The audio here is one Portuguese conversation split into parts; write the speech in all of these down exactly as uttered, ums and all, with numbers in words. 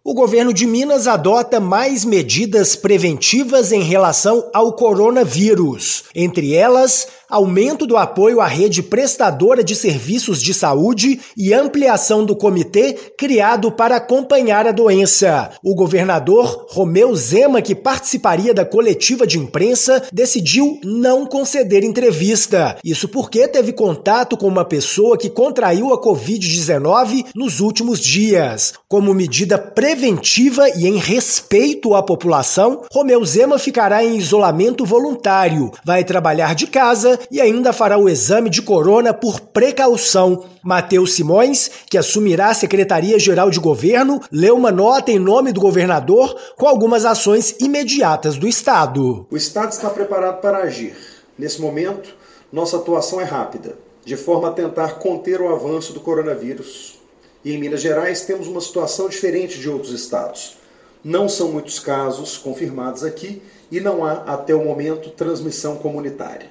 O governo de Minas adota mais medidas preventivas em relação ao coronavírus. Entre elas, aumento do apoio à rede prestadora de serviços de saúde e ampliação do comitê criado para acompanhar a doença. O governador Romeu Zema, que participaria da coletiva de imprensa, decidiu não conceder entrevista. Isso porque teve contato com uma pessoa que contraiu a covid dezenove nos últimos dias. Como medida preventiva e em respeito à população, Romeu Zema ficará em isolamento voluntário, vai trabalhar de casa e ainda fará o exame de corona por precaução. Matheus Simões, que assumirá a Secretaria-Geral de Governo, leu uma nota em nome do governador com algumas ações imediatas do Estado. O Estado está preparado para agir. Nesse momento, nossa atuação é rápida, de forma a tentar conter o avanço do coronavírus. E em Minas Gerais temos uma situação diferente de outros estados. Não são muitos casos confirmados aqui e não há, até o momento, transmissão comunitária.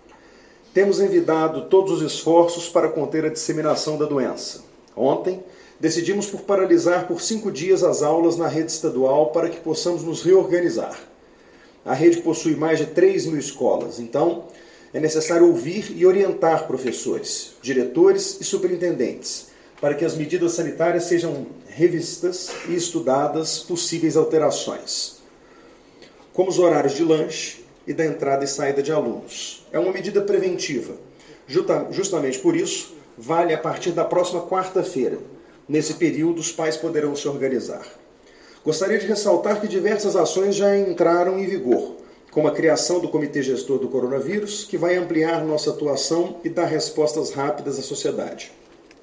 Temos envidado todos os esforços para conter a disseminação da doença. Ontem, decidimos por paralisar por cinco dias as aulas na rede estadual para que possamos nos reorganizar. A rede possui mais de três mil escolas, então é necessário ouvir e orientar professores, diretores e superintendentes, para que as medidas sanitárias sejam revistas e estudadas possíveis alterações, como os horários de lanche e da entrada e saída de alunos. É uma medida preventiva. Justamente por isso, vale a partir da próxima quarta-feira. Nesse período, os pais poderão se organizar. Gostaria de ressaltar que diversas ações já entraram em vigor, como a criação do Comitê Gestor do Coronavírus, que vai ampliar nossa atuação e dar respostas rápidas à sociedade.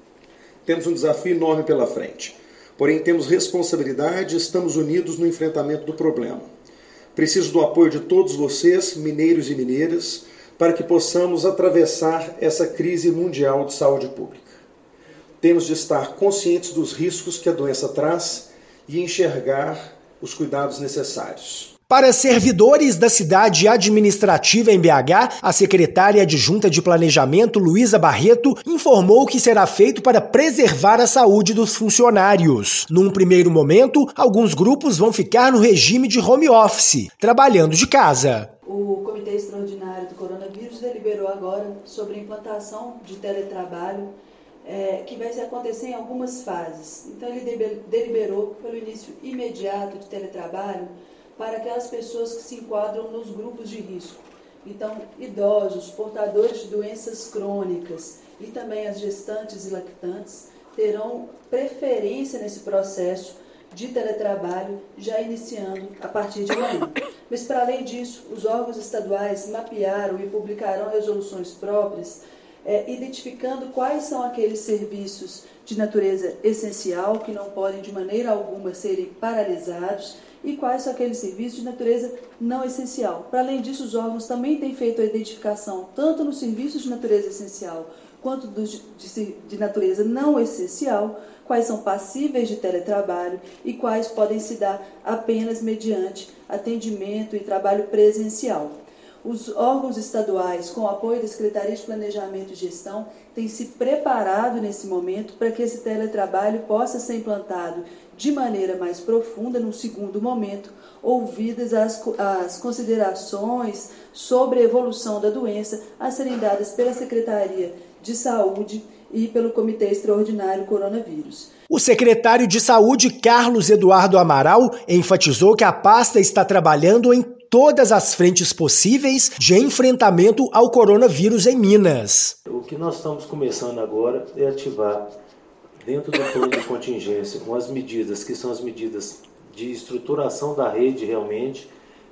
Temos um desafio enorme pela frente, porém temos responsabilidade e estamos unidos no enfrentamento do problema. Preciso do apoio de todos vocês, mineiros e mineiras, para que possamos atravessar essa crise mundial de saúde pública. Temos de estar conscientes dos riscos que a doença traz e enxergar os cuidados necessários. Para servidores da cidade administrativa em B H, a secretária adjunta de Planejamento, Luísa Barreto, informou que será feito para preservar a saúde dos funcionários. Num primeiro momento, alguns grupos vão ficar no regime de home office, trabalhando de casa. O Comitê Extraordinário do Coronavírus deliberou agora sobre a implantação de teletrabalho, é, que vai acontecer em algumas fases. Então, ele deliberou pelo início imediato de teletrabalho para aquelas pessoas que se enquadram nos grupos de risco. Então, idosos, portadores de doenças crônicas e também as gestantes e lactantes terão preferência nesse processo de teletrabalho, já iniciando a partir de amanhã. Mas, para além disso, os órgãos estaduais mapearam e publicarão resoluções próprias, é, identificando quais são aqueles serviços de natureza essencial que não podem de maneira alguma serem paralisados e quais são aqueles serviços de natureza não essencial. Para além disso, os órgãos também têm feito a identificação tanto nos serviços de natureza essencial quanto dos de, de natureza não essencial, quais são passíveis de teletrabalho e quais podem se dar apenas mediante atendimento e trabalho presencial. Os órgãos estaduais, com o apoio da Secretaria de Planejamento e Gestão, têm se preparado nesse momento para que esse teletrabalho possa ser implantado de maneira mais profunda, num segundo momento, ouvidas as, as considerações sobre a evolução da doença a serem dadas pela Secretaria de Saúde e pelo Comitê Extraordinário Coronavírus. O secretário de Saúde, Carlos Eduardo Amaral, enfatizou que a pasta está trabalhando em todas as frentes possíveis de enfrentamento ao coronavírus em Minas. O que nós estamos começando agora é ativar, dentro do plano de contingência, com as medidas que são as medidas de estruturação da rede realmente,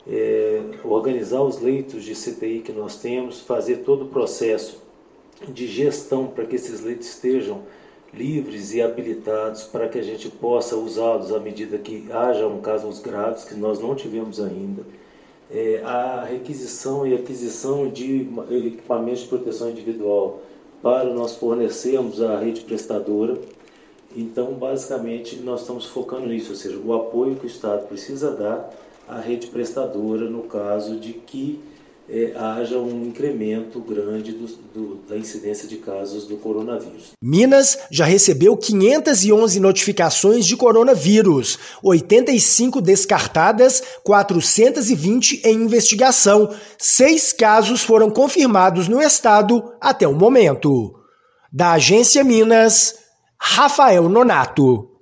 é, organizar os leitos de C T I que nós temos, fazer todo o processo de gestão para que esses leitos estejam livres e habilitados para que a gente possa usá-los à medida que hajam casos graves, que nós não tivemos ainda. É, a requisição e aquisição de equipamentos de proteção individual para nós fornecermos à rede prestadora. Então, basicamente, nós estamos focando nisso, ou seja, o apoio que o Estado precisa dar à rede prestadora no caso de que é, haja um incremento grande do, do, da incidência de casos do coronavírus. Minas já recebeu quinhentas e onze notificações de coronavírus, oitenta e cinco descartadas, quatrocentas e vinte em investigação. Seis casos foram confirmados no estado até o momento. Da Agência Minas, Rafael Nonato.